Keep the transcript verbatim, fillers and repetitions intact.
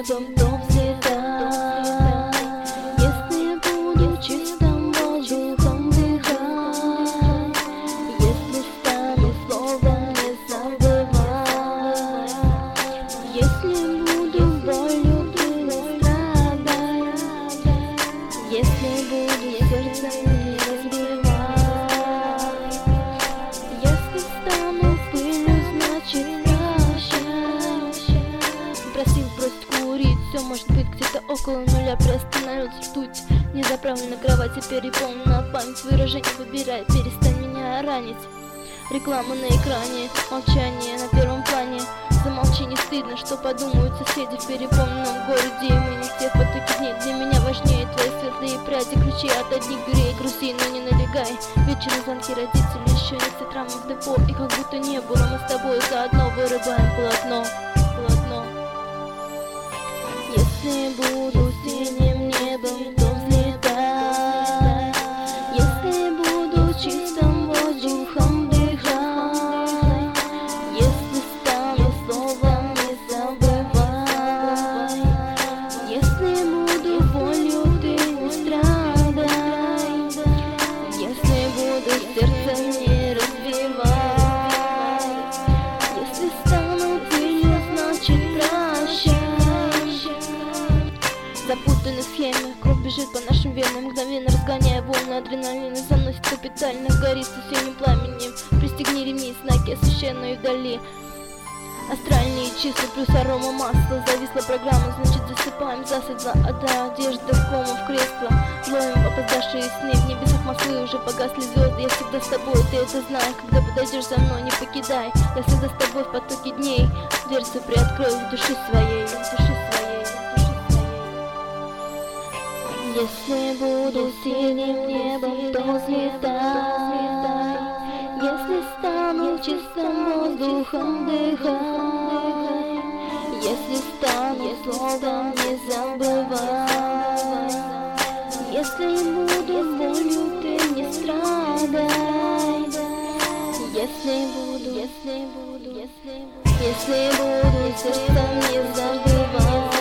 небом, то взлетай. Если буду чистым воздухом дыхать, если стану словом, не забывай. Если буду болью, ты не страдай. Если буду сердце не разбивай. Если стану пылью, значит прощай. Просил бросить курить, все может быть где-то около нуля. Приостановился ртуть, не заправлена кровать, переполнена память. Выражение выбирай, перестань меня ранить. Реклама на экране, молчание на первом плане. Замолчи, не стыдно, что подумают соседи в переполненном городе. И мы не все в потоке дней. Для меня важнее твои светлые пряди. Ключи от одних дверей, грузи, но не налегай. Вечером звонки родителей, еще не все травмы в депо. И как будто не было, мы с тобой заодно вырубаем полотно, полотно. Если буду синим небом, то взлетай. Если буду чистым воздухом дыхать, если стану словом, не забывай. Если буду болью, ты не страдай. Если буду сердцем, не разбивай. Если стану пылью, значит прощай. Запутанной схеме, кровь бежит по нашим венам, мгновенно разгоняя волны адреналина, заносит капитально, горит синим пламенем. Пристегни ремни, знаки освещенные вдали. Астральные числа плюс арома масла. Зависла программа, значит засыпаем засадно. Одна одежда кома в кресло. Ловим опоздавшие сны, в небесах Москвы уже погасли звезды. Я всегда с тобой, ты это знаешь. Когда подойдешь за мной, не покидай. Я всегда с тобой в потоке дней. Дверцу приоткрой в души своей, в души своей. Если буду синим небом, то взлетай. Если стану чистым воздухом дыхать, если стану словом, не забывай. Если буду болью, ты не страдай. Если буду, если буду, если буду, если буду сердцем, не забывай.